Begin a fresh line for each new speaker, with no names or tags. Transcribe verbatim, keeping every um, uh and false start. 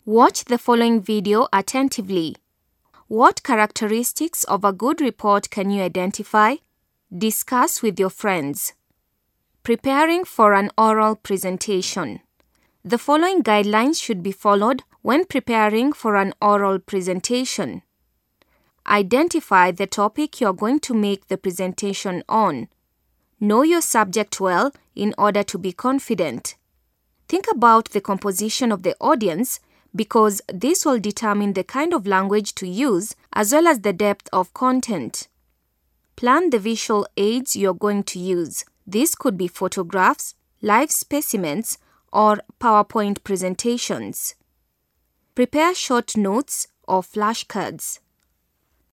Watch the following video attentively. What characteristics of a good report can you identify? Discuss with your friends. Preparing for an oral presentation. The following guidelines should be followed when preparing for an oral presentation. Identify the topic you're going to make the presentation on. Know your subject well in order to be confident. Think about the composition of the audience because this will determine the kind of language to use as well as the depth of content. Plan the visual aids you're going to use. This could be photographs, live specimens, or PowerPoint presentations. Prepare short notes or flashcards.